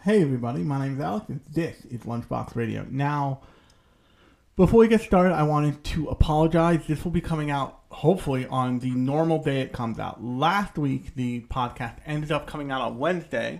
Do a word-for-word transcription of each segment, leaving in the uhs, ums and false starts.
Hey everybody, my name is Alex and this is Lunchbox Radio. Now, before we get started, I wanted to apologize. This will be coming out hopefully on the normal day it comes out. Last week, the podcast ended up coming out on Wednesday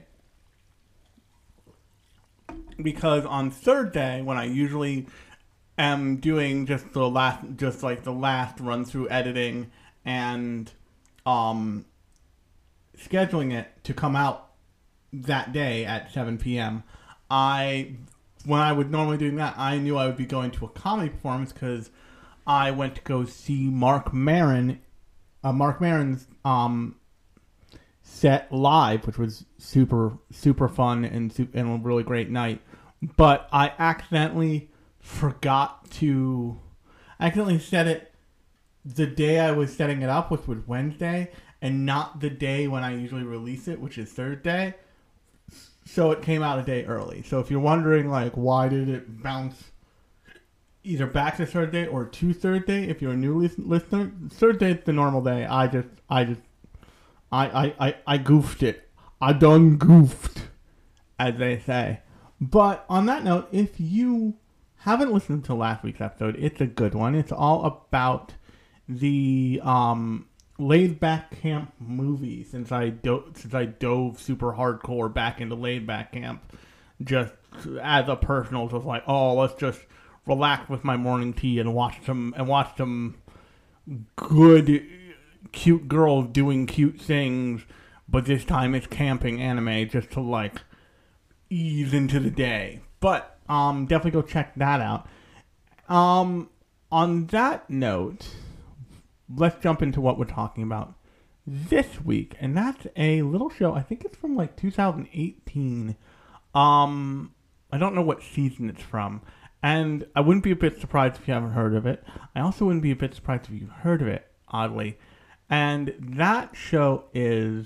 because on Thursday, when I usually am doing just the last, just like the last run through editing and um, scheduling it to come out that day at seven p.m. I, when I would normally do that, I knew I would be going to a comedy performance because I went to go see Mark Maron, uh, Mark Maron's um, set live, which was super, super fun and, super, and a really great night. But I accidentally forgot to, I accidentally set it the day I was setting it up, which was Wednesday, and not the day when I usually release it, which is Thursday. So it came out a day early. So if you're wondering, like, why did it bounce either back to Thursday or to Thursday, if you're a new listener, Thursday's the normal day. I just, I just, I, I, I, I goofed it. I done goofed, as they say. But on that note, if you haven't listened to last week's episode, it's a good one. It's all about the, um... laid back camp movie since I do- since I dove super hardcore back into laid back camp just as a personal, just like, oh, let's just relax with my morning tea and watch some and watch some good cute girls doing cute things, but this time it's camping anime just to like ease into the day. But um definitely go check that out. Um on that note, let's jump into what we're talking about this week, and that's a little show. I think it's from like two thousand eighteen. Um, I don't know what season it's from, and I wouldn't be a bit surprised if you haven't heard of it. I also wouldn't be a bit surprised if you've heard of it, oddly. And that show is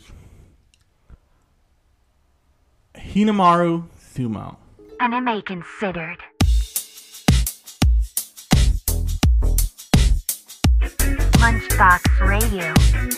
Hinamaru Sumo. Anime considered. Lunchbox Radio.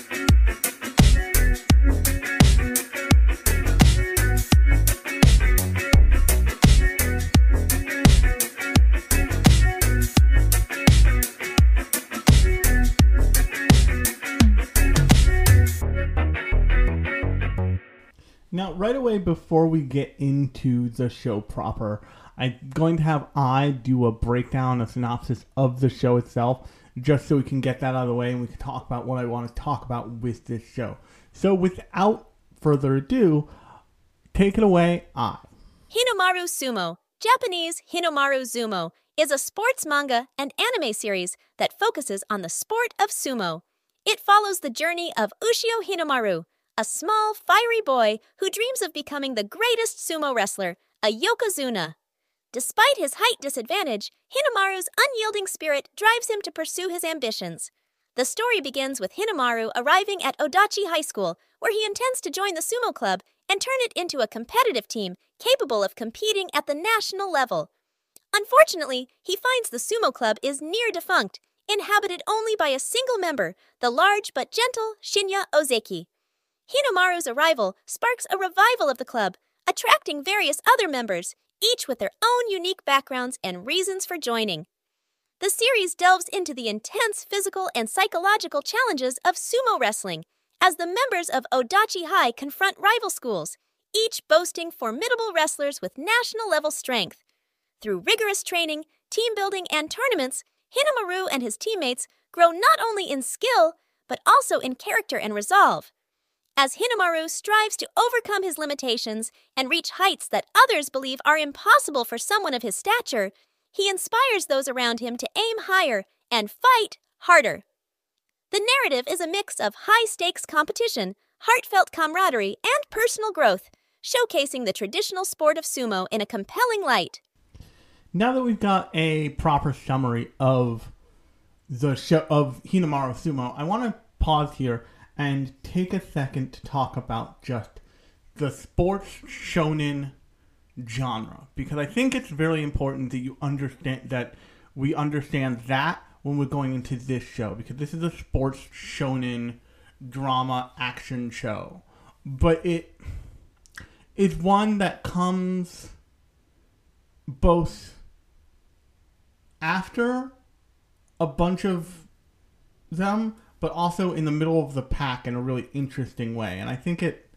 Now, right away before we get into the show proper, I'm going to have I do a breakdown, a synopsis of the show itself, just so we can get that out of the way and we can talk about what I want to talk about with this show. So without further ado, take it away, I. Hinamaru Sumo, Japanese Hinamaru Zumo, is a sports manga and anime series that focuses on the sport of sumo. It follows the journey of Ushio Hinamaru, a small, fiery boy who dreams of becoming the greatest sumo wrestler, a yokozuna. Despite his height disadvantage, Hinamaru's unyielding spirit drives him to pursue his ambitions. The story begins with Hinamaru arriving at Odachi High School, where he intends to join the sumo club and turn it into a competitive team capable of competing at the national level. Unfortunately, he finds the sumo club is near defunct, inhabited only by a single member, the large but gentle Shinya Ozeki. Hinamaru's arrival sparks a revival of the club, attracting various other members, each with their own unique backgrounds and reasons for joining. The series delves into the intense physical and psychological challenges of sumo wrestling as the members of Odachi High confront rival schools, each boasting formidable wrestlers with national-level strength. Through rigorous training, team building, and tournaments, Hinamaru and his teammates grow not only in skill, but also in character and resolve. As Hinamaru strives to overcome his limitations and reach heights that others believe are impossible for someone of his stature, he inspires those around him to aim higher and fight harder. The narrative is a mix of high-stakes competition, heartfelt camaraderie, and personal growth, showcasing the traditional sport of sumo in a compelling light. Now that we've got a proper summary of the show of Hinamaru Sumo, I want to pause here and take a second to talk about just the sports shonen genre, because I think it's very important that you understand that we understand that when we're going into this show, because this is a sports shonen drama action show, but it is one that comes both after a bunch of them, but also in the middle of the pack in a really interesting way. And I think it,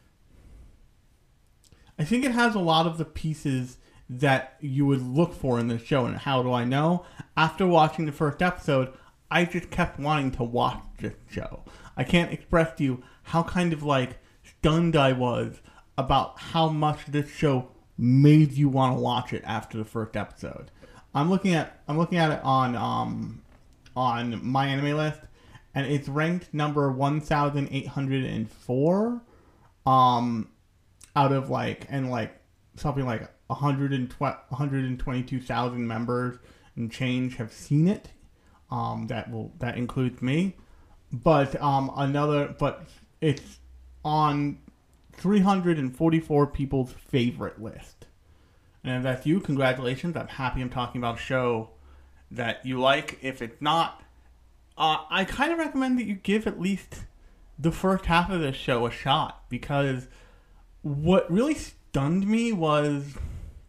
I think it has a lot of the pieces that you would look for in this show. And how do I know? After watching the first episode, I just kept wanting to watch this show. I can't express to you how kind of like stunned I was about how much this show made you want to watch it after the first episode. I'm looking at I'm looking at it on um on my anime list, and it's ranked number one thousand eight hundred four um out of like and like something like one hundred twenty-two thousand members and change have seen it. Um that will that includes me. But um another but it's on three hundred forty-four people's favorite list. And if that's you, congratulations. I'm happy I'm talking about a show that you like. If it's not, uh, I kind of recommend that you give at least the first half of this show a shot, because what really stunned me was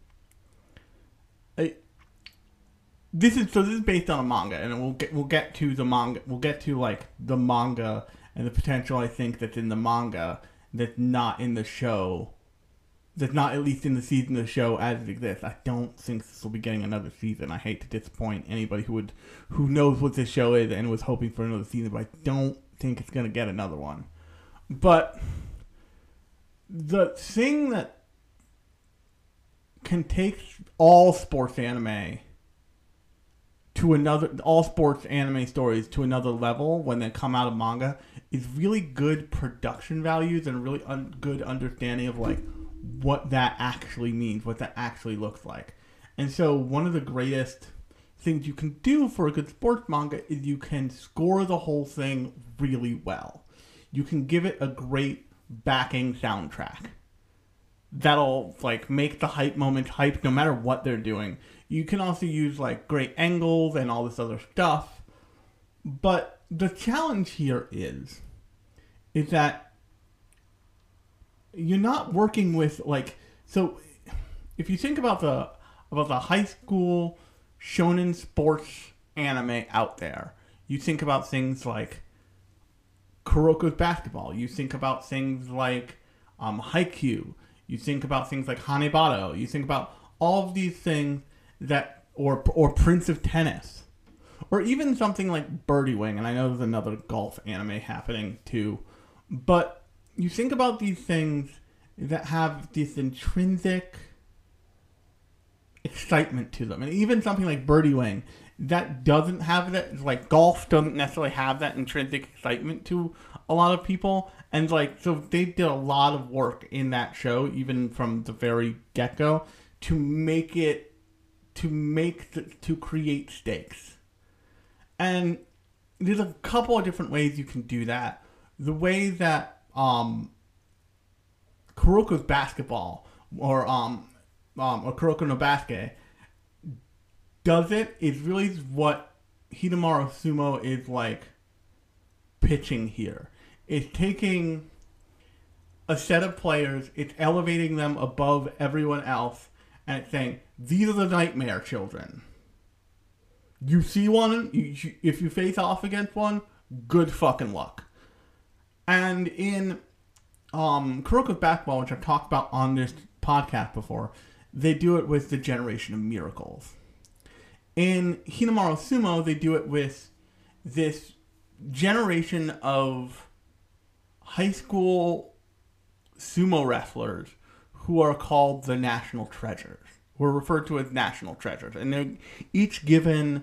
I, this is so this is based on a manga, and we'll get we'll get to the manga we'll get to like the manga and the potential I think that's in the manga that's not in the show. That's not at least in the season of the show as it exists. I don't think this will be getting another season. I hate to disappoint anybody who would, who knows what this show is and was hoping for another season, but I don't think it's going to get another one. But the thing that can take all sports anime to another, all sports anime stories to another level when they come out of manga is really good production values and really un- good understanding of like what that actually means, what that actually looks like. And so one of the greatest things you can do for a good sports manga is you can score the whole thing really well. You can give it a great backing soundtrack that'll like make the hype moment hype no matter what they're doing. You can also use like great angles and all this other stuff. But the challenge here is is that you're not working with like, so if you think about the about the high school shonen sports anime out there, you think about things like Kuroko's Basketball, you think about things like um, Haikyuu, you think about things like Hanebado, you think about all of these things that, or or Prince of Tennis, or even something like Birdie Wing, and I know there's another golf anime happening too, but you think about these things that have this intrinsic excitement to them. And even something like Birdie Wing, that doesn't have that, like golf doesn't necessarily have that intrinsic excitement to a lot of people. And like, so they did a lot of work in that show, even from the very get-go, to make it, to make, the, to create stakes. And there's a couple of different ways you can do that. The way that Um, Kuroko's Basketball or um, um, or Kuroko no Basket does it is really what Hinomaru Sumo is like pitching here. It's taking a set of players, it's elevating them above everyone else, and it's saying, these are the nightmare children. You see one, you, if you face off against one, good fucking luck. And in um, Kuroko's Basketball, which I've talked about on this podcast before, they do it with the Generation of Miracles. In Hinomaru Sumo, they do it with this generation of high school sumo wrestlers who are called the National Treasures, who are referred to as National Treasures. And they're each given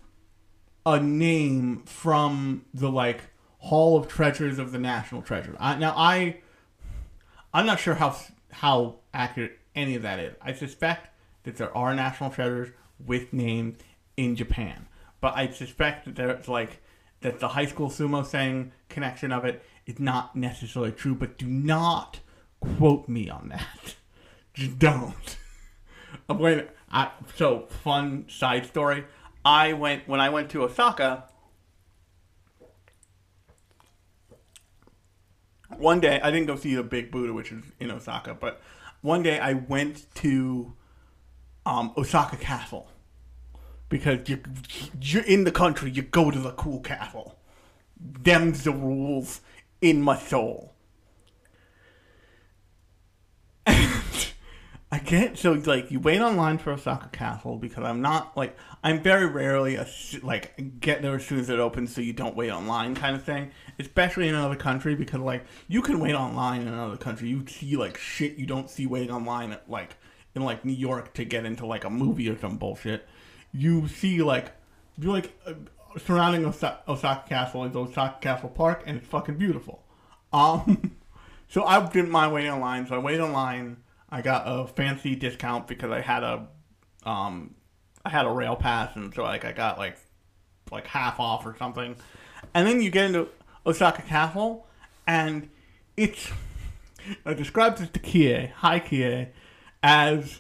a name from the, like, Hall of Treasures of the National Treasures. I, now, I, I'm not sure how how accurate any of that is. I suspect that there are National Treasures with names in Japan, but I suspect that there's like that the high school sumo saying connection of it is not necessarily true. But do not quote me on that. Just don't. I'm going. I, so fun side story. I went when I went to Osaka. One day, I didn't go see the Big Buddha, which is in Osaka, but one day I went to um, Osaka Castle because you, you're in the country, you go to the cool castle. Them's the rules in my soul. I get so like you wait online for Osaka Castle because I'm not like I'm very rarely a, like get there as soon as it opens so you don't wait online kind of thing, especially in another country because like you can wait online in another country, you see like shit you don't see waiting online at, like in like New York to get into like a movie or some bullshit. You see like you like uh, surrounding Osa- Osaka Castle is Osaka Castle Park and it's fucking beautiful. Um, so I didn't mind waiting online, so I waited online. I got a fancy discount because I had a, um, I had a rail pass, and so like I got like, like half off or something. And then you get into Osaka Castle, and it's, I described this to Kie, hi Kie, as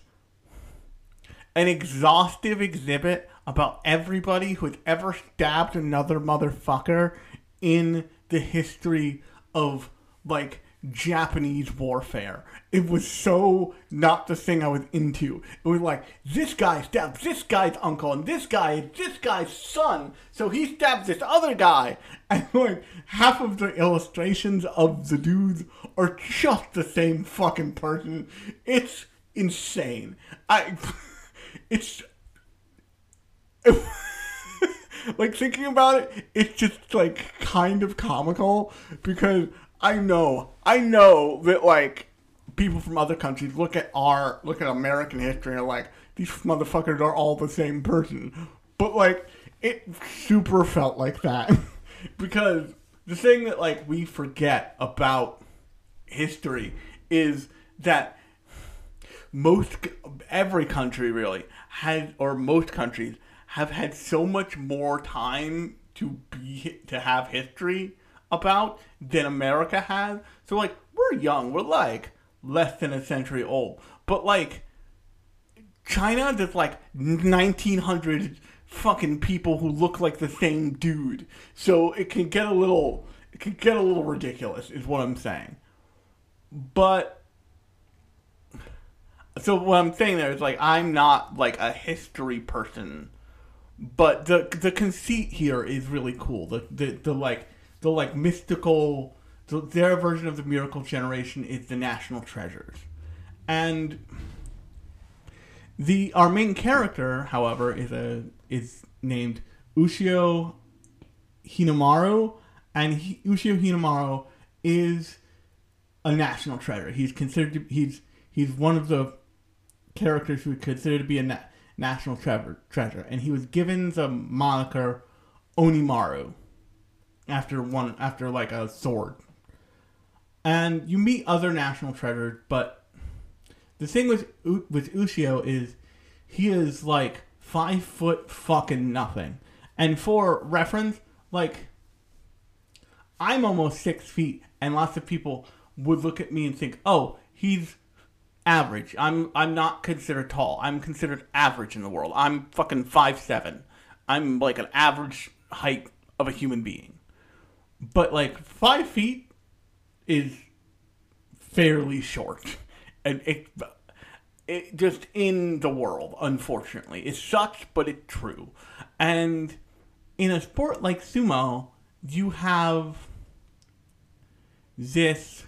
an exhaustive exhibit about everybody who's ever stabbed another motherfucker in the history of like Japanese warfare. It was so not the thing I was into. It was like, this guy stabs this guy's uncle, and this guy is this guy's son, so he stabs this other guy. And like, half of the illustrations of the dudes are just the same fucking person. It's insane. I, it's, it, like, thinking about it, it's just, like, kind of comical, because I know, I know that, like, people from other countries look at our, look at American history and are like, these motherfuckers are all the same person. But, like, it super felt like that. Because the thing that, like, we forget about history is that most, every country really has, or most countries have had so much more time to be, to have history about than America has. So, like, we're young, we're, like, less than a century old. But, like, China, there's, like, nineteen hundred fucking people who look like the same dude. So it can get a little, it can get a little ridiculous, is what I'm saying. But, so what I'm saying there is, like, I'm not, like, a history person. But the the conceit here is really cool. The, the, the like, the, like, mystical, the, their version of the Miracle Generation is the National Treasures. And the our main character, however, is a is named Ushio Hinamaru, and he, Ushio Hinamaru is a national treasure. He's considered to, he's he's one of the characters who is considered to be a na- national treasure, treasure, and he was given the moniker Onimaru after one after like a sword. And you meet other national treasures, but the thing with with Ushio is he is like five foot fucking nothing. And for reference, like, I'm almost six feet, and lots of people would look at me and think, oh, he's average. I'm I'm not considered tall. I'm considered average in the world. I'm fucking five seven. I'm like an average height of a human being. But like five feet is fairly short. And it, it just in the world, unfortunately. It sucks, but it's true. And in a sport like sumo, you have this,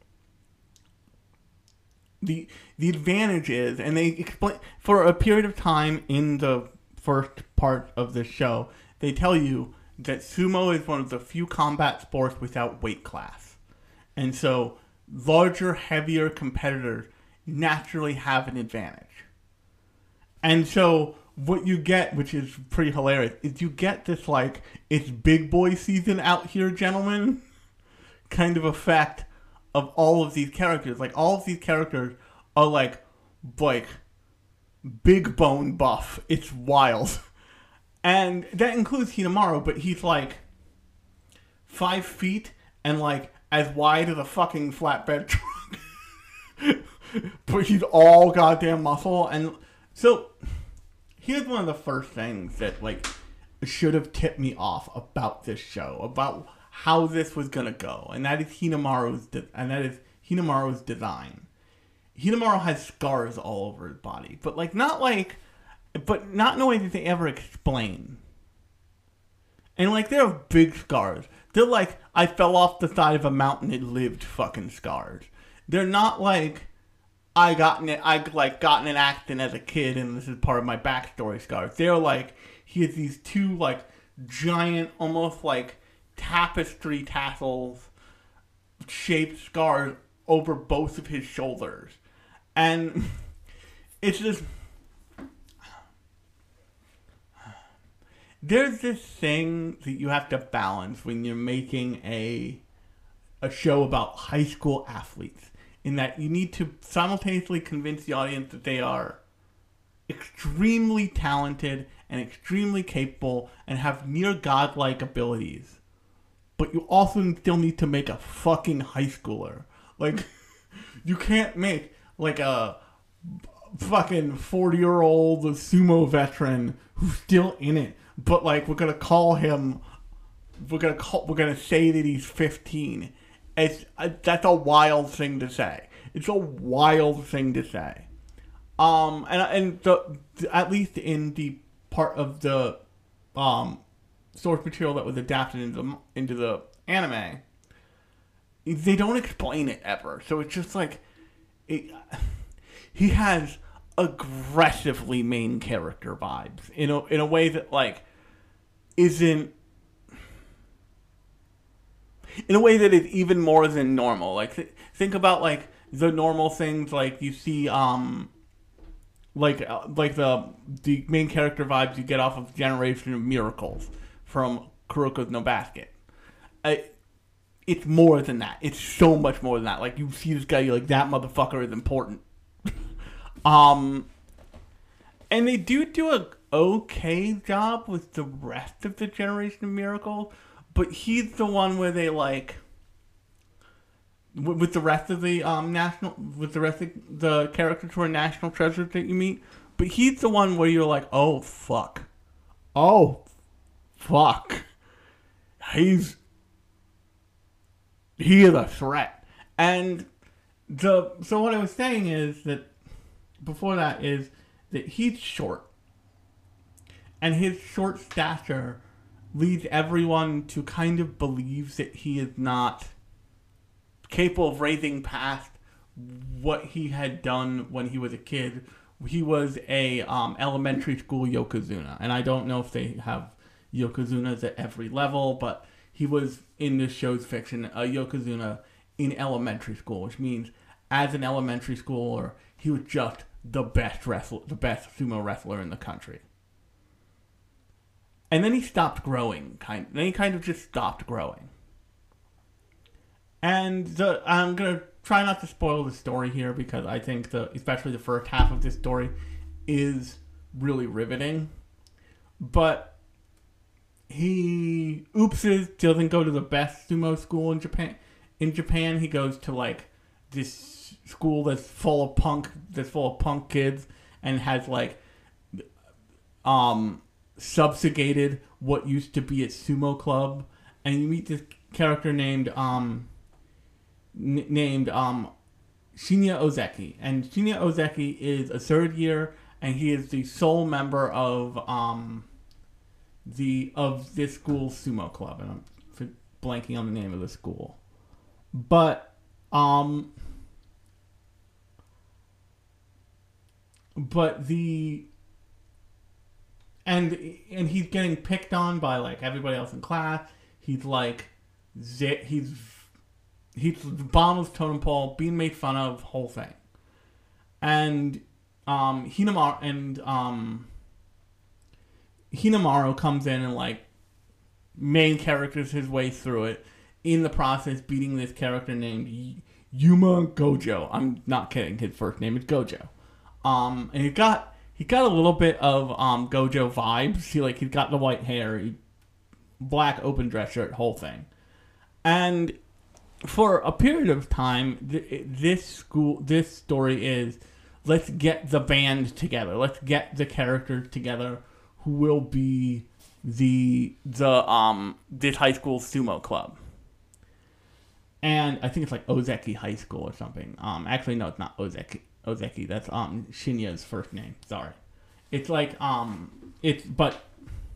the the advantage is, and they explain, for a period of time in the first part of the show, they tell you that sumo is one of the few combat sports without weight class. And so larger, heavier competitors naturally have an advantage. And so what you get, which is pretty hilarious, is you get this, like, it's big boy season out here, gentlemen, kind of effect of all of these characters. Like, all of these characters are, like, like, big bone buff. It's wild. And that includes Hinamaru, but he's, like, five feet and, like, as wide as a fucking flatbed truck. But he's all goddamn muscle. And so, here's one of the first things that, like, should have tipped me off about this show, about how this was gonna go, and that is Hinamaru's de- and that is Hinamaru's design. Hinamaru has scars all over his body, but like not like, but not in a way that they ever explain. And like they're big scars. They're like I fell off the side of a mountain and lived fucking scars. They're not like I got in it. I like got in an accident as a kid and this is part of my backstory scars. They're like he has these two like giant, almost like tapestry tassels shaped scars over both of his shoulders. And it's just there's this thing that you have to balance when you're making a a show about high school athletes, in that you need to simultaneously convince the audience that they are extremely talented and extremely capable and have near godlike abilities. But you also still need to make a fucking high schooler. Like, you can't make, like, a fucking forty-year-old sumo veteran who's still in it. But, like, we're gonna call him, we're gonna call, we're gonna say that he's fifteen. It's, uh, that's a wild thing to say. It's a wild thing to say. Um, and, and the, at least in the part of the, um, source material that was adapted into the, into the anime, they don't explain it ever. So it's just like, it, he has aggressively main character vibes in a, in a way that like isn't, in a way that is even more than normal. Like th- think about like the normal things like you see, um, like uh, like the the main character vibes you get off of Generation of Miracles from Kuroko's No Basket. I, it's more than that. It's so much more than that. Like you see this guy, you're like, that motherfucker is important. um, and they do do a okay job with the rest of the Generation of Miracles, but he's the one where they like, with the rest of the um national, with the rest of the characters who are national treasures that you meet, but he's the one where you're like, oh fuck, oh fuck, he's he is a threat. And the so what I was saying is that before that is that he's short, and his short stature leads everyone to kind of believe that he is not capable of raising past what he had done when he was a kid. He was a um, elementary school Yokozuna, and I don't know if they have Yokozunas at every level, but he was, in this show's fiction, a Yokozuna in elementary school, which means as an elementary schooler, he was just the best wrestler, the best sumo wrestler in the country. And then he stopped growing, kind. Then he kind of just stopped growing. And the, I'm gonna try not to spoil the story here because I think the, especially the first half of this story, is really riveting. But he oopses, doesn't go to the best sumo school in Japan. In Japan, he goes to like this school that's full of punk, that's full of punk kids, and has like, um. subjugated what used to be a sumo club, and you meet this character named um n- named um Shinya Ozeki, and Shinya Ozeki is a third year, and he is the sole member of um the of this school's sumo club, and I'm f- blanking on the name of the school, but um but the And and he's getting picked on by like everybody else in class. He's like, he's he's the bottom of the totem pole, being made fun of, whole thing. And um, Hinamaru and um, Hinamaru comes in and like main characters his way through it. In the process, beating this character named Yuma Gojo. I'm not kidding. His first name is Gojo. Um, and he got. He got a little bit of um, Gojo vibes. He like he got the white hair, he, black open dress shirt, whole thing. And for a period of time, th- this school, this story is, let's get the band together. Let's get the characters together who will be the the um this high school sumo club. and I think it's like Ozeki High School or something. Um, actually, no, it's not Ozeki. Ozeki. That's um Shinya's first name. Sorry, it's like um it's but.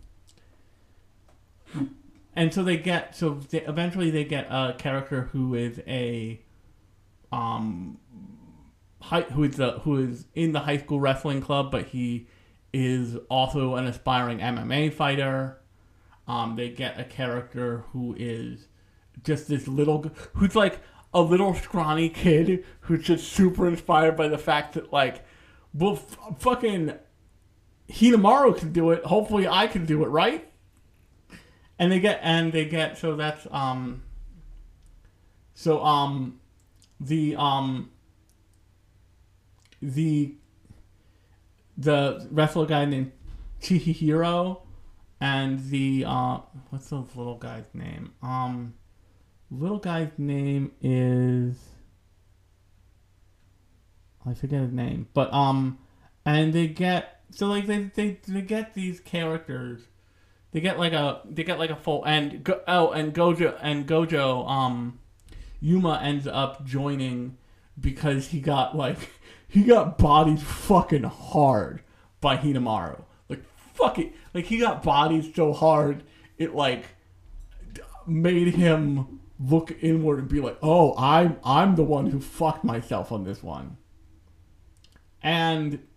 And so they get so they, eventually they get a character who is a um high, who is the who is in the high school wrestling club, but he is also an aspiring M M A fighter. Um, they get a character who is just this little who's like a little scrawny kid who's just super inspired by the fact that like, well, f- fucking Hinamaru can do it. Hopefully, I can do it, right? And they get, and they get, so that's, um, so, um, the, um, the, the wrestler guy named Chihiro, and the, uh, what's the little guy's name? Um, little guy's name is, I forget his name, but, um, and they get, so, like, they, they, they get these characters. They get like a they get like a full and go, oh and Gojo and Gojo um Yuma ends up joining because he got like he got bodied fucking hard by Hinamaru. Like fuck it. Like he got bodied so hard it like made him look inward and be like, "Oh, I'm I'm the one who fucked myself on this one." And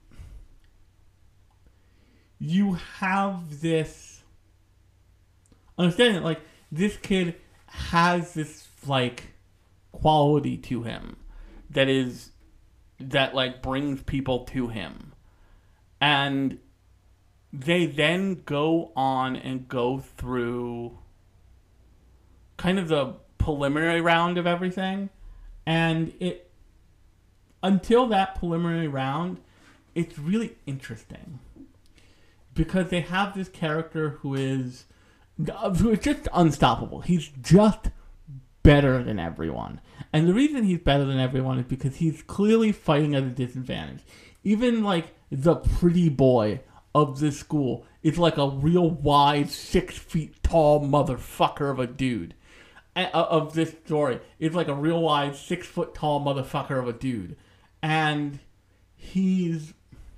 you have this understand that, like, this kid has this, like, quality to him that is, that, like, brings people to him. And they then go on and go through kind of the preliminary round of everything. And it, until that preliminary round, it's really interesting. Because they have this character who is who is just unstoppable. He's just better than everyone. And the reason he's better than everyone is because he's clearly fighting at a disadvantage. Even, like, the pretty boy of this school is, like, a real wide, six feet tall motherfucker of a dude. Of this story. It's, like, a real wide, six foot tall motherfucker of a dude. And he's...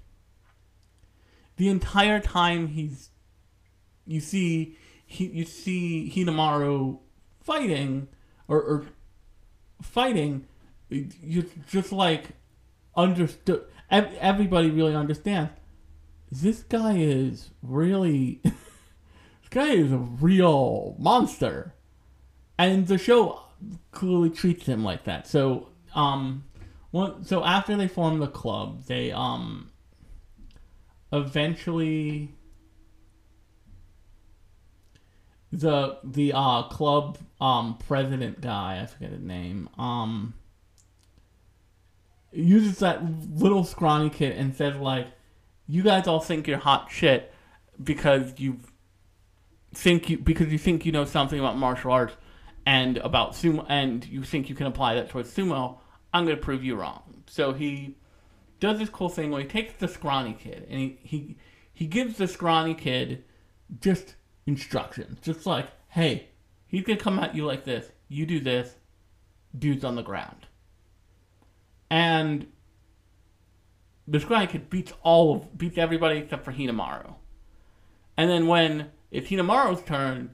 The entire time he's... You see... He, you see Hinamaru fighting, or, or fighting, you just like understood. Everybody really understands. This guy is really, this guy is a real monster, and the show clearly treats him like that. So, um, one, so after they form the club, they um, eventually. The the uh club um president guy, I forget his name, um uses that little scrawny kid and says like, you guys all think you're hot shit because you think you because you think you know something about martial arts and about sumo and you think you can apply that towards sumo. I'm gonna prove you wrong. So he does this cool thing where he takes the scrawny kid and he he, he gives the scrawny kid just instructions. Just like, hey, he's gonna come at you like this. You do this. Dude's on the ground. And the scrawny kid beats all of beats everybody except for Hinamaru. And then when it's Hinamaru's turn,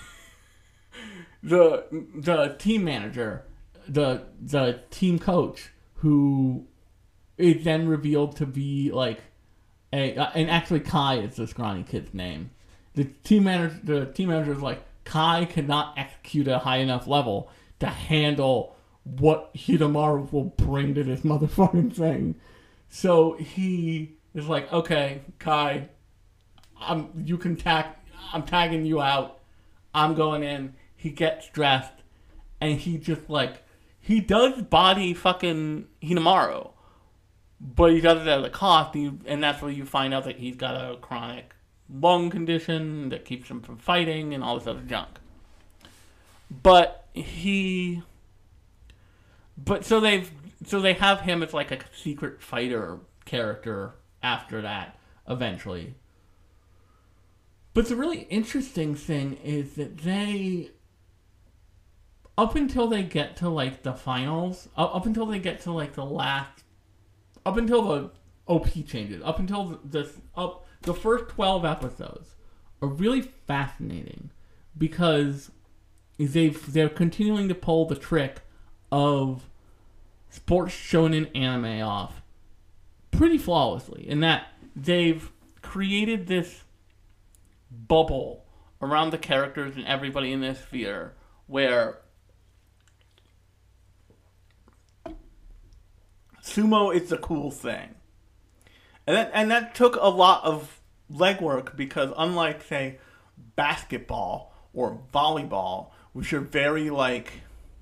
the the team manager, the the team coach, who is then revealed to be like a uh, and actually Kai is the scrawny kid's name. The team manager, the team manager is like, Kai cannot execute at a high enough level to handle what Hinamaru will bring to this motherfucking thing. So he is like, okay, Kai, I'm you can tag, I'm tagging you out. I'm going in. He gets dressed, and he just like he does body fucking Hinamaru, but he does it at a cost, and, you, and that's where you find out that he's got a chronic lung condition that keeps him from fighting and all this other junk. But he, but so they've, so they have him as like a secret fighter character after that, eventually. But the really interesting thing is that they, up until they get to like the finals, up, up until they get to like the last, up until the O P changes, up until the, the up the first twelve episodes are really fascinating because they've they're continuing to pull the trick of sports shonen anime off pretty flawlessly, in that they've created this bubble around the characters and everybody in this sphere where sumo is the cool thing. And that, and that took a lot of legwork because unlike, say, basketball or volleyball, which are very, like,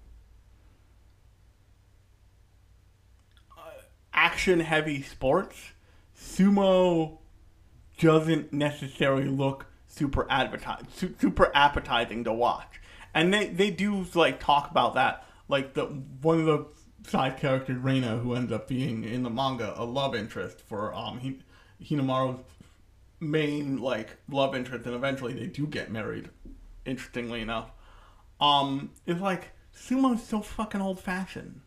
action-heavy sports, sumo doesn't necessarily look super advertise, super appetizing to watch. And they, they do, like, talk about that. Like, the one of the side characters, Reina, who ends up being, in the manga, a love interest for um Hin- Hinamaru's main, like, love interest, and eventually they do get married, interestingly enough. Um, it's like, sumo's so fucking old-fashioned.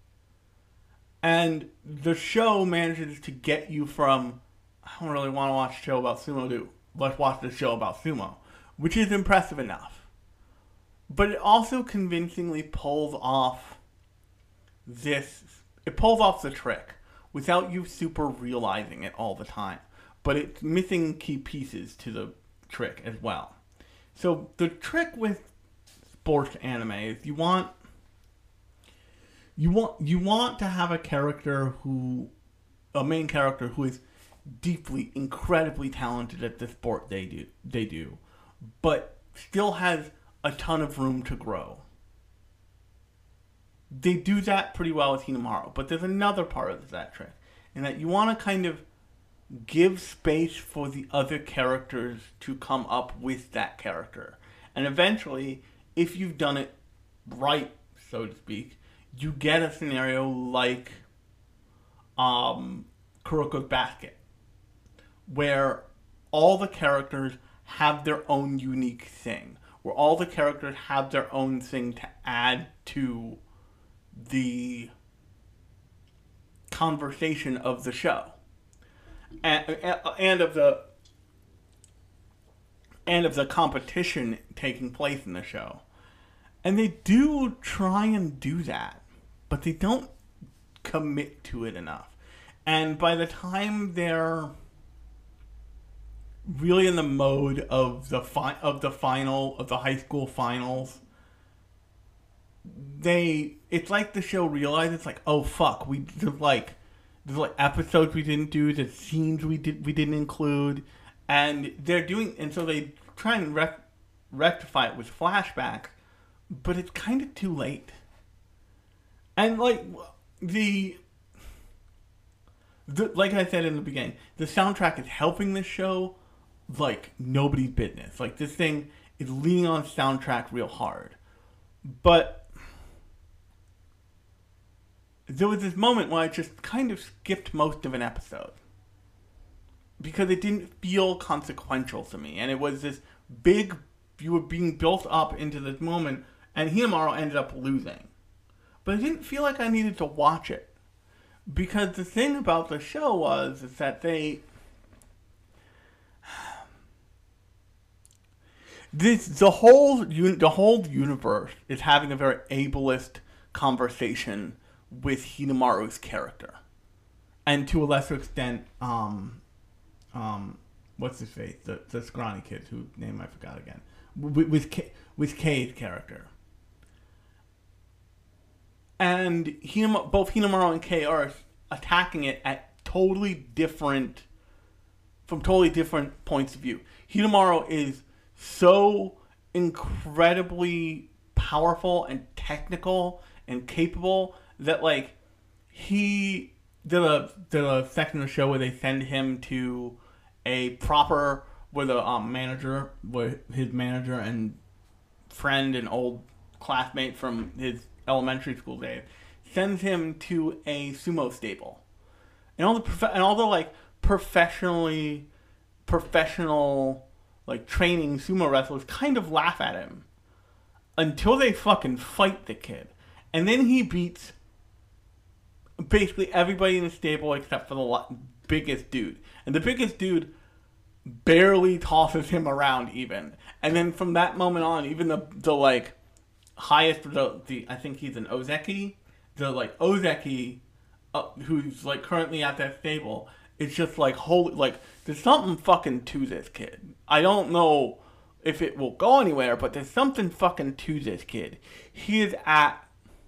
And the show manages to get you from, I don't really want to watch a show about sumo, to let's watch this show about sumo, which is impressive enough. But it also convincingly pulls off this, it pulls off the trick without you super realizing it all the time. But it's missing key pieces to the trick as well. So the trick with sports anime is you want you want you want to have a character who a main character who is deeply, incredibly talented at the sport they do they do, but still has a ton of room to grow. They do that pretty well with Hinamaru, but there's another part of that trick, in that you want to kind of give space for the other characters to come up with that character. And eventually, if you've done it right, so to speak, you get a scenario like um, Kuroko's Basket, where all the characters have their own unique thing, where all the characters have their own thing to add to the conversation of the show. And, and of the and of the competition taking place in the show. And they do try and do that, but they don't commit to it enough. And by the time they're really in the mode of the fi- of the final of the high school finals, they it's like the show realizes, like, oh fuck, we there's like there's like episodes we didn't do, there's scenes we did we didn't include, and they're doing and so they try and rec- rectify it with flashbacks, but it's kind of too late. And like the the like I said in the beginning, the soundtrack is helping this show like nobody's business. Like, this thing is leaning on soundtrack real hard. But there was this moment where I just kind of skipped most of an episode because it didn't feel consequential to me. And it was this big, you were being built up into this moment, and Hinamaru ended up losing. But I didn't feel like I needed to watch it. Because the thing about the show was is that they... This the whole the whole universe is having a very ableist conversation with Hinamaru's character, and to a lesser extent, um, um, what's his face, the the scrawny kid whose name I forgot again, with with, K, with Kei's character, and Hinam- both Hinamaru and Kei are attacking it at totally different, from totally different points of view. Hinamaru is so incredibly powerful and technical and capable that, like, he did a did a section of the show where they send him to a proper where the um, manager, where his manager and friend and old classmate from his elementary school days sends him to a sumo stable, and all the prof- and all the like professionally professional. like training sumo wrestlers kind of laugh at him. until they fucking fight the kid. And then he beats basically everybody in the stable except for the lo- biggest dude. And the biggest dude barely tosses him around even. And then from that moment on, even the, the like, highest, the, the I think he's an Ozeki, the, like, Ozeki, uh, who's, like, currently at that stable, it's just, like, holy, like, there's something fucking to this kid. I don't know if it will go anywhere, but there's something fucking to this kid. He is at,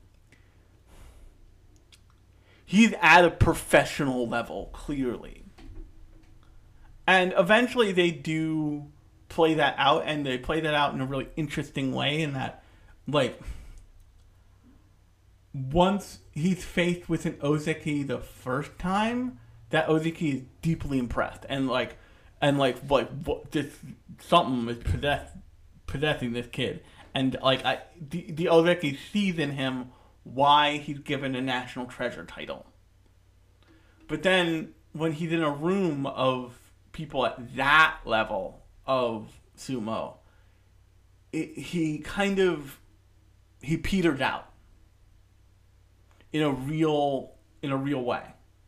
he's at a professional level, clearly. And eventually they do play that out, and they play that out in a really interesting way, in that, like, once he's faced with an Ozeki the first time, that Ozeki is deeply impressed, and like, and like, like, what, this, something is possess, possessing this kid, and like, I, the, the Ozeki sees in him why he's given a national treasure title. But then, when he's in a room of people at that level of sumo, it, he kind of, he peters out in a real, in a real way.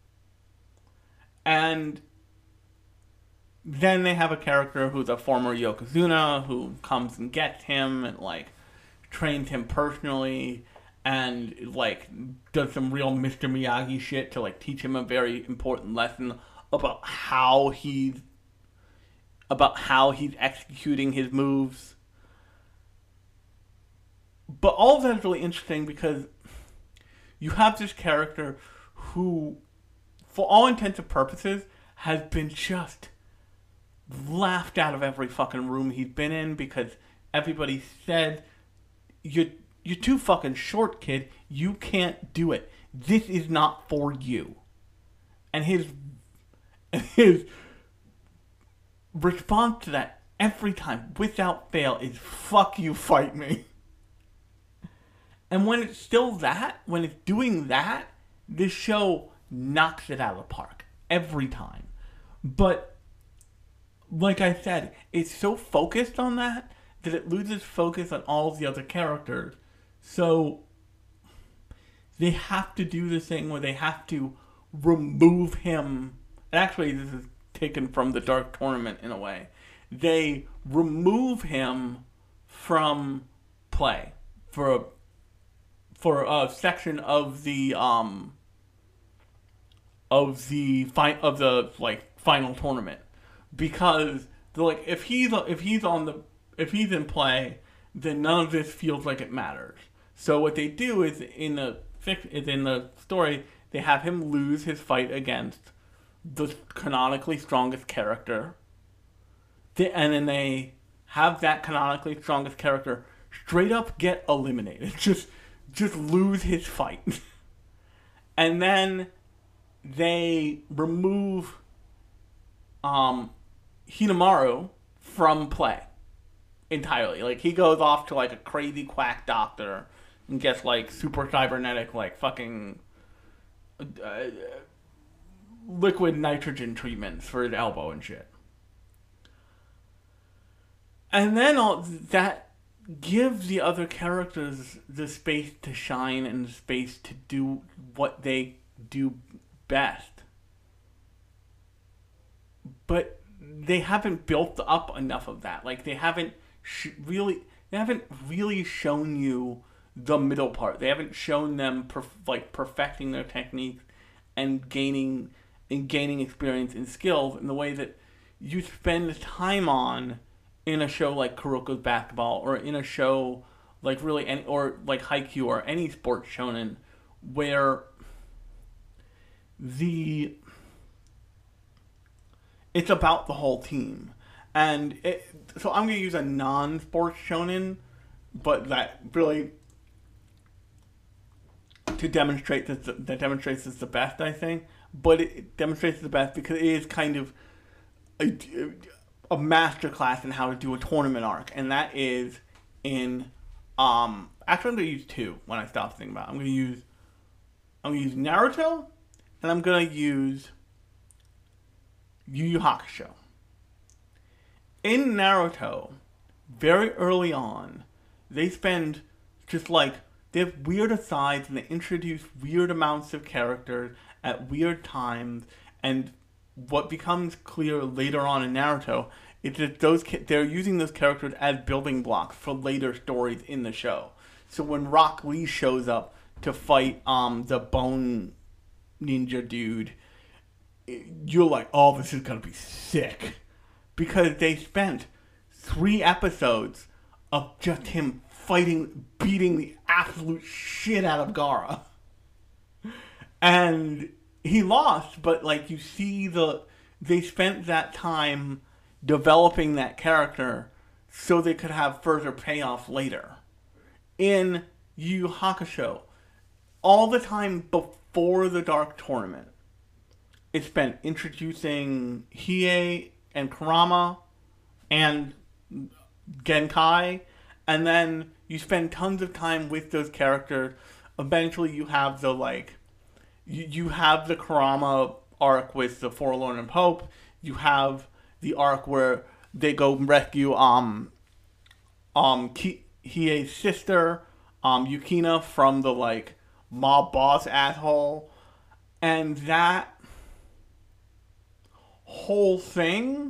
And then they have a character who's a former Yokozuna who comes and gets him and, like, trains him personally and, like, does some real Mister Miyagi shit to, like, teach him a very important lesson about how he's, about how he's executing his moves. But all of that is really interesting because you have this character who, for all intents and purposes, has been just laughed out of every fucking room he's been in because everybody said, you're, you're too fucking short, kid. You can't do it. This is not for you. And his, and his response to that every time, without fail, is, fuck you, fight me. And when it's still that, when it's doing that, this show knocks it out of the park. Every time. But, like I said, it's so focused on that, that it loses focus on all of the other characters. So, they have to do this thing where they have to remove him. And actually, this is taken from the Dark Tournament in a way. They remove him from play for a for a section of the um of the fi- of the like final tournament, because they're like, if he's if he's on the if he's in play, then none of this feels like it matters. So what they do is in the is in the story, they have him lose his fight against the canonically strongest character, and then they have that canonically strongest character straight up get eliminated. Just just lose his fight. And then they remove um, Hinamaru from play entirely. Like, he goes off to, like, a crazy quack doctor and gets, like, super cybernetic, like, fucking uh, liquid nitrogen treatments for his elbow and shit. And then all that gives the other characters the space to shine and the space to do what they do best. But they haven't built up enough of that. Like, they haven't sh- really, they haven't really shown you the middle part. They haven't shown them perf- like perfecting their techniques and gaining and gaining experience and skills in the way that you spend time on in a show like Kuroko's Basketball, or in a show like really any, or like Haikyuu, or any sports shonen, where the it's about the whole team. And it, so I'm going to use a non-sports shonen, but that really to demonstrate that that demonstrates it's the best, I think. But it demonstrates the best because it is kind of a, a masterclass in how to do a tournament arc, and that is in um actually I'm gonna use two when I stop thinking about it. I'm gonna use I'm gonna use Naruto, and I'm gonna use Yu Yu Hakusho. In Naruto, very early on, they spend just like, they have weird asides and they introduce weird amounts of characters at weird times. And what becomes clear later on in Naruto is that those they're using those characters as building blocks for later stories in the show. So when Rock Lee shows up to fight um the Bone Ninja dude, you're like, oh, this is gonna be sick, because they spent three episodes of just him fighting, beating the absolute shit out of Gaara. And he lost, but like you see the they spent that time developing that character so they could have further payoff later. In Yu Yu Hakusho, all the time before the Dark Tournament, it spent introducing Hiei and Kurama and Genkai, and then you spend tons of time with those characters. Eventually you have the like you, you have the Kurama arc with the Forlorn of Hope. You have the arc where they go rescue um um Ki- Hiei's sister, um Yukina, from the like mob boss asshole. And that whole thing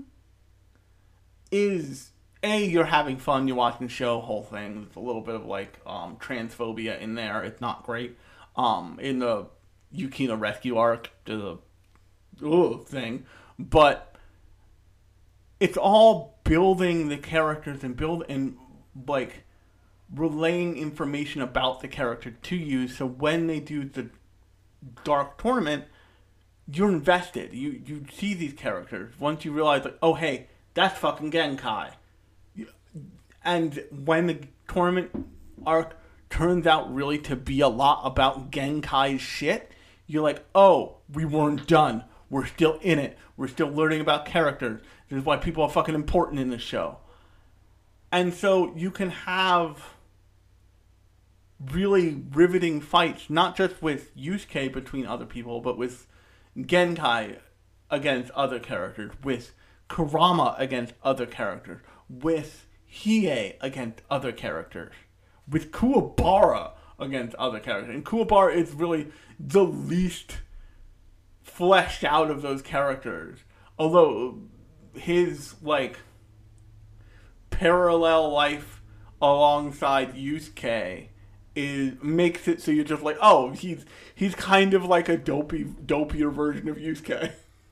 is, A, you're having fun, you're watching the show, whole thing. There's a little bit of like um, transphobia in there. It's not great. Um, in the Yukina rescue arc, there's a ugh, thing. But it's all building the characters and build and like relaying information about the character to you. So when they do the Dark Tournament, you're invested. You you see these characters. Once you realize, like, oh hey, that's fucking Genkai. And when the tournament arc turns out really to be a lot about Genkai's shit, you're like, oh, we weren't done. We're still in it. We're still learning about characters. This is why people are fucking important in this show. And so you can have really riveting fights, not just with Yusuke between other people, but with Genkai against other characters, with Kurama against other characters, with Hiei against other characters, with Kuwabara against other characters. And Kuwabara is really the least fleshed out of those characters. Although his, like, parallel life alongside Yusuke is makes it so you're just like, oh, he's he's kind of like a dopey, dopier version of Yusuke.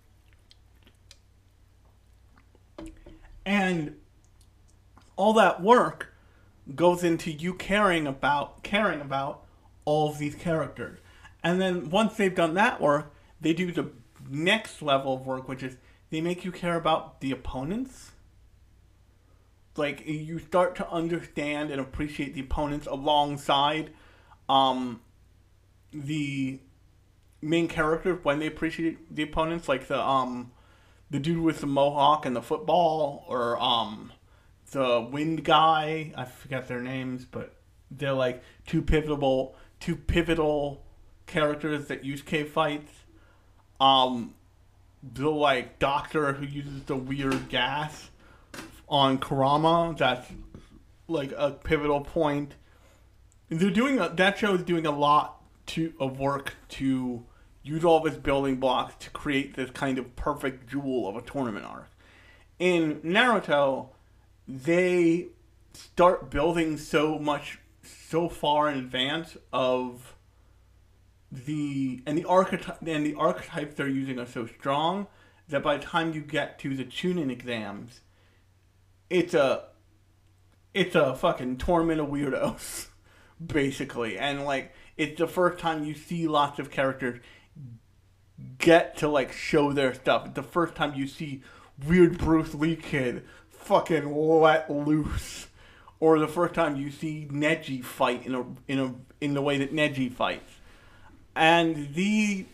And all that work goes into you caring about caring about all of these characters. And then once they've done that work, they do the next level of work, which is they make you care about the opponents. Like, you start to understand and appreciate the opponents alongside um, the main characters when they appreciate the opponents. Like the um, the dude with the mohawk and the football, or um, the wind guy. I forget their names, but they're like two pivotal, two pivotal characters that Yusuke fights. Um, the like doctor who uses the weird gas on Kurama, that's like a pivotal point. They're doing a, that show is doing a lot to of work to use all of its building blocks to create this kind of perfect jewel of a tournament arc. In Naruto, they start building so much, so far in advance of the and the archetype and the archetypes they're using are so strong that by the time you get to the Chunin exams, it's a it's a fucking tournament of weirdos, basically. And like, it's the first time you see lots of characters get to like show their stuff. It's the first time you see weird Bruce Lee kid fucking let loose, or the first time you see Neji fight in a in a in the way that Neji fights. And the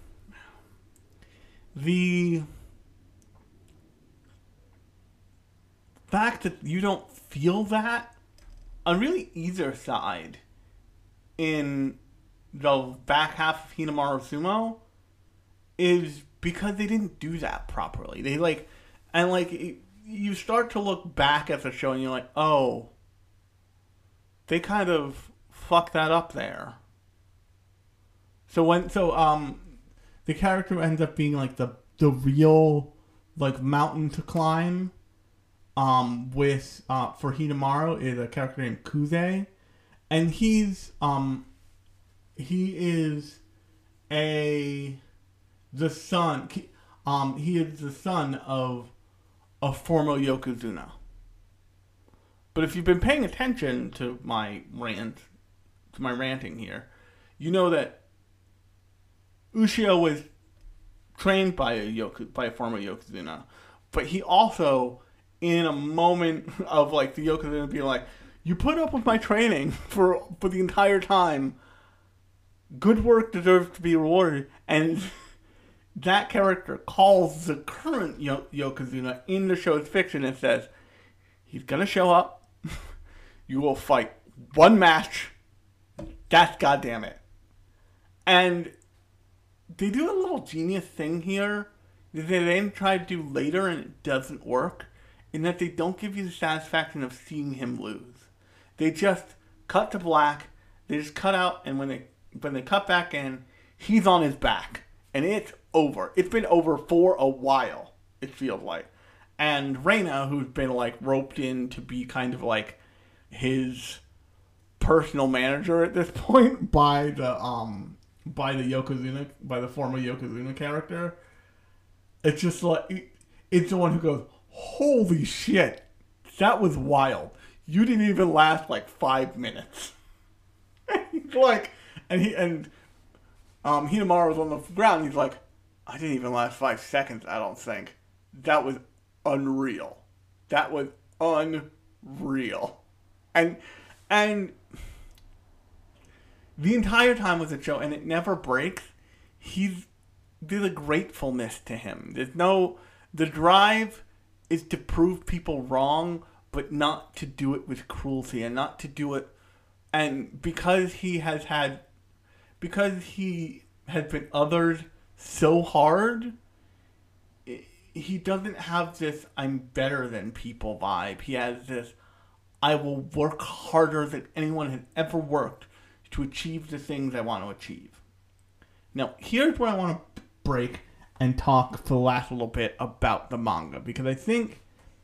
the fact that you don't feel that on really either side in the back half of Hinamaru Sumo is because they didn't do that properly. They like, and like, it, you start to look back at the show and you're like, oh, they kind of fuck that up there. So when so um the character ends up being like the the real like mountain to climb um with uh for Hinamaru is a character named Kuze, and he's um he is a the son um he is the son of a former Yokozuna. But if you've been paying attention to my rant to my ranting here, you know that Ushio was trained by a Yoku, by a former Yokozuna, but he also, in a moment of like the Yokozuna being like, "You put up with my training for for the entire time. Good work deserves to be rewarded," and that character calls the current Yo- Yokozuna in the show's fiction and says, "He's gonna show up. You will fight one match. That's goddamn it." And they do a little genius thing here that they then try to do later and it doesn't work, in that they don't give you the satisfaction of seeing him lose. They just cut to black, they just cut out, and when they when they cut back in, he's on his back. And it's over. It's been over for a while, it feels like. And Reina, who's been like roped in to be kind of like his personal manager at this point by the um by the Yokozuna, by the former Yokozuna character. It's just like, it's the one who goes, "Holy shit, that was wild. You didn't even last like five minutes." He's like, and he, and um, Hinamaru's on the ground, he's like, "I didn't even last five seconds, I don't think. That was unreal. That was unreal." And, and, the entire time with the show, and it never breaks, he's, there's a gratefulness to him. There's no, the drive is to prove people wrong, but not to do it with cruelty, and not to do it, and because he has had, because he has been othered so hard, he doesn't have this "I'm better than people" vibe. He has this, "I will work harder than anyone has ever worked to achieve the things I want to achieve." Now, here's where I want to break and talk for the last little bit about the manga, because I think,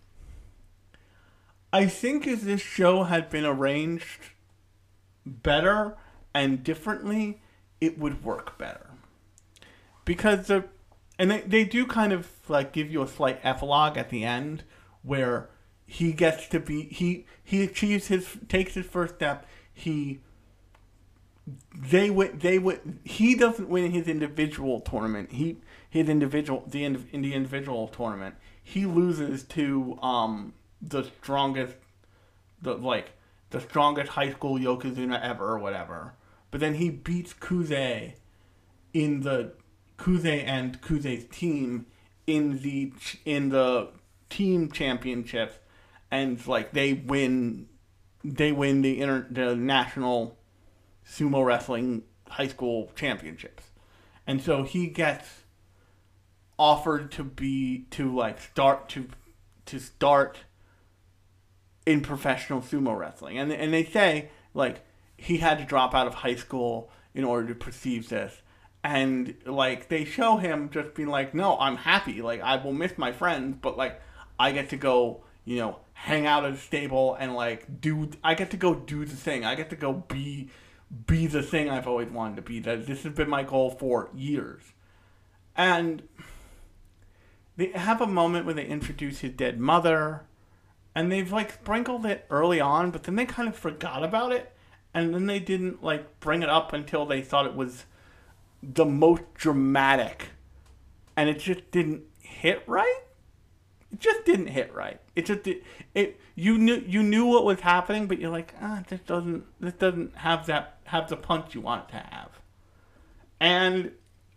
I think if this show had been arranged better and differently, it would work better. Because the, and they, they do kind of like give you a slight epilogue at the end where he gets to be, he, he achieves his, takes his first step, he They win. They win. He doesn't win his individual tournament. He his individual the in, in the individual tournament. He loses to um the strongest, the like the strongest high school Yokozuna ever or whatever. But then he beats Kuze in the Kuze and Kuze's team in the in the team championships, and like they win. They win the inter the national sumo wrestling high school championships. And so he gets offered to be, to like start, to to start in professional sumo wrestling. And, and they say, like, he had to drop out of high school in order to perceive this. And, like, they show him just being like, "No, I'm happy. Like, I will miss my friends, but, like, I get to go, you know, hang out at a stable and, like, do, I get to go do the thing. I get to go be... be the thing I've always wanted to be. That this has been my goal for years." And they have a moment where they introduce his dead mother, and they've like sprinkled it early on, but then they kind of forgot about it, and then they didn't like bring it up until they thought it was the most dramatic, and it just didn't hit right. It just didn't hit right. It just it, it you knew you knew what was happening, but you're like, ah, this doesn't this doesn't have that have the punch you want it to have. And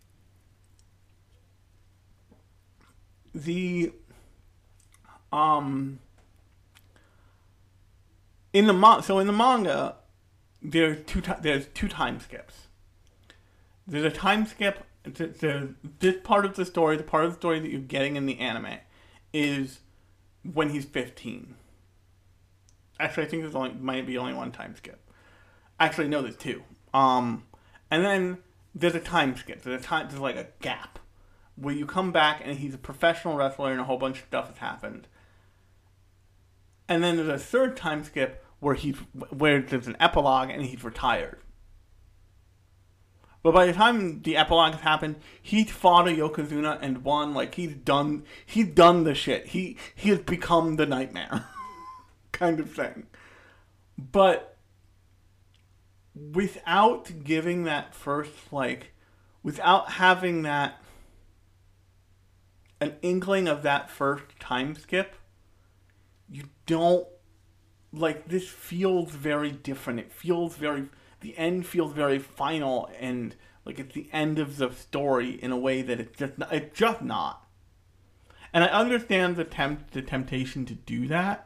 the um in the ma- so in the manga, there's two ti- there's two time skips. There's a time skip. There's this part of the story, the part of the story that you're getting in the anime, is when he's fifteen. Actually, I think there's only might be only one time skip. Actually, no, there's two. Um, and then there's a time skip. There's a time. There's like a gap where you come back and he's a professional wrestler and a whole bunch of stuff has happened. And then there's a third time skip where he's where there's an epilogue and he's retired. But by the time the epilogue has happened, he's fought a Yokozuna and won. Like he's done. He's done the shit. He he has become the Nightmare, kind of thing. But without giving that first, like, without having that, an inkling of that first time skip, you don't, like, this feels very different. It feels very, the end feels very final and, like, it's the end of the story in a way that it's just not, it's just not. And I understand the tempt, the temptation to do that.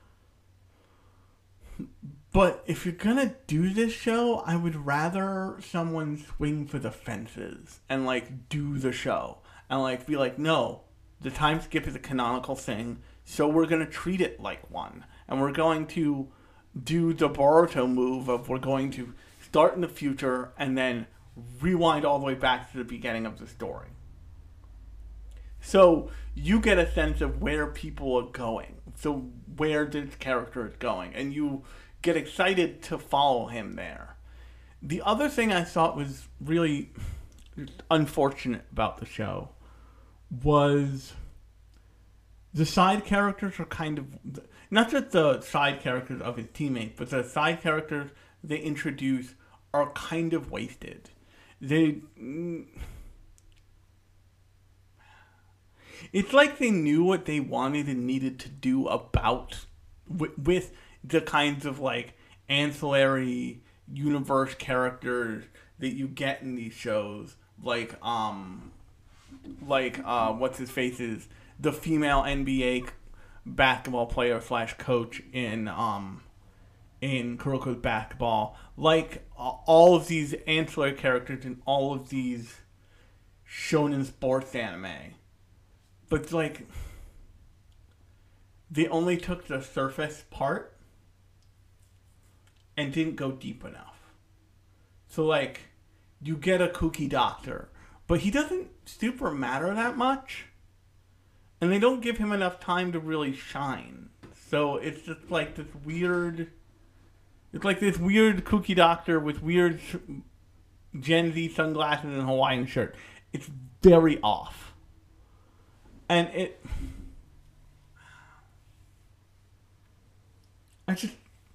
But if you're gonna do this show, I would rather someone swing for the fences and, like, do the show. And, like, be like, no, the time skip is a canonical thing, so we're gonna treat it like one. And we're going to do the Boruto move of we're going to start in the future and then rewind all the way back to the beginning of the story. So you get a sense of where people are going. So where this character is going. And you get excited to follow him there. The other thing I thought was really unfortunate about the show was the side characters are kind of, not just the side characters of his teammates, but the side characters they introduce are kind of wasted. They, it's like they knew what they wanted and needed to do about, with, with the kinds of, like, ancillary universe characters that you get in these shows, like, um, like, uh, what's his face is the female N B A basketball player slash coach in, um, in Kuroko's Basketball, like, uh, all of these ancillary characters in all of these shonen sports anime. But, like, they only took the surface part and didn't go deep enough. So, like, you get a kooky doctor, but he doesn't super matter that much. And they don't give him enough time to really shine. So it's just like this weird... It's like this weird kooky doctor with weird Gen Z sunglasses and Hawaiian shirt. It's very off. And it... I just...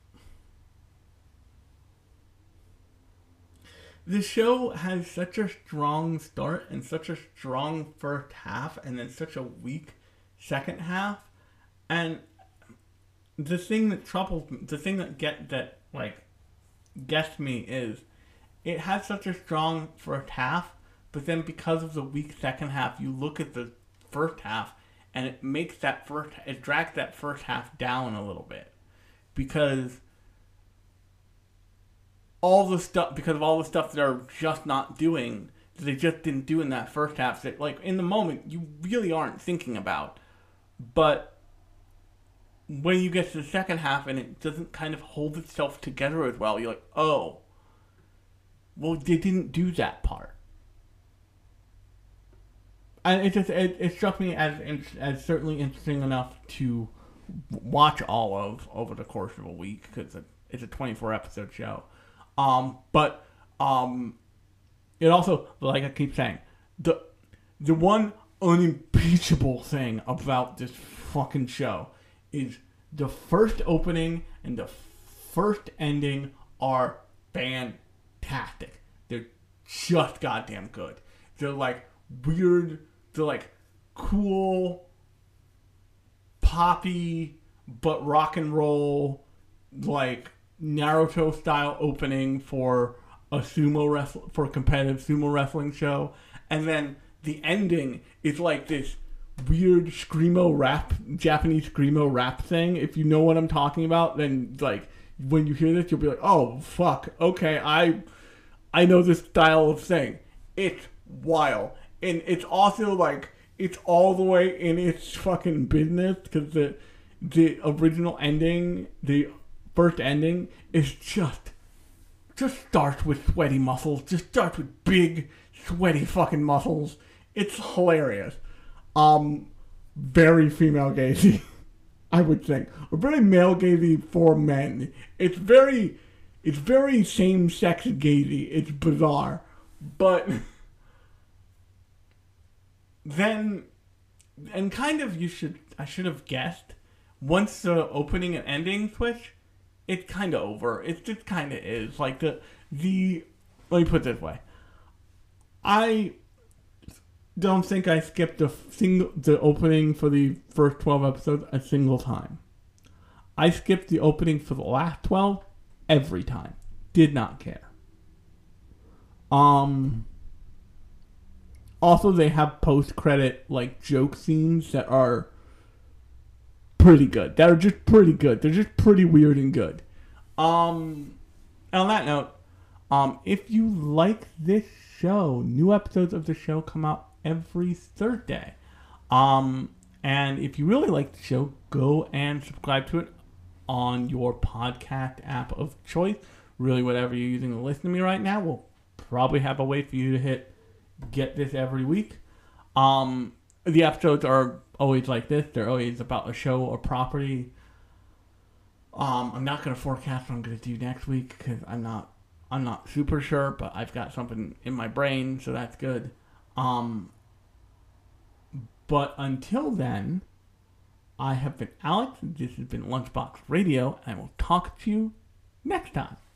The show has such a strong start and such a strong first half and then such a weak second half. And the thing that troubles me, the thing that get that like gets me is it has such a strong first half, but then because of the weak second half, you look at the first half and it makes that first, it drags that first half down a little bit because all the stuff, because of all the stuff they're just not doing, that they just didn't do in that first half, that, like, in the moment, you really aren't thinking about. But when you get to the second half and it doesn't kind of hold itself together as well, you're like, oh, well, they didn't do that part. And it just, it, it struck me as, as certainly interesting enough to watch all of over the course of a week, because it's a twenty-four episode show. Um, but, um, it also, like I keep saying, the, the one unimpeachable thing about this fucking show is the first opening and the first ending are fantastic. They're just goddamn good. They're like weird, they're like cool, poppy, but rock and roll, like, Naruto style opening for a sumo wrestle for a competitive sumo wrestling show, and then the ending is like this weird screamo rap, Japanese screamo rap thing. If you know what I'm talking about, then like when you hear this, you'll be like, "Oh fuck, okay, I I know this style of thing." It's wild, and it's also like it's all the way in its fucking business because the the original ending, the first ending is just, just starts with sweaty muscles. Just starts with big, sweaty fucking muscles. It's hilarious. Um, very female gazy, I would think. Or very male gazy for men. It's very, it's very same-sex gazy. It's bizarre. But then, and kind of you should, I should have guessed, once the opening and ending switch, it's kind of over. It just kind of is. Like the, the, let me put it this way. I don't think I skipped the single, the opening for the first twelve episodes a single time. I skipped the opening for the last twelve every time. Did not care. Um, also they have post-credit, like, joke scenes that are pretty good. That are just pretty good. They're just pretty weird and good. Um, and on that note, um, if you like this show, new episodes of the show come out every Thursday. Um, and if you really like the show, go and subscribe to it on your podcast app of choice. Really, whatever you're using to listen to me right now, we'll probably have a way for you to hit get this every week. Um, the episodes are always like this. They're always about a show or property. Um, I'm not going to forecast what I'm going to do next week because I'm not I'm not super sure, but I've got something in my brain, so that's good. Um, but until then, I have been Alex. This has been Lunchbox Radio, and I will talk to you next time.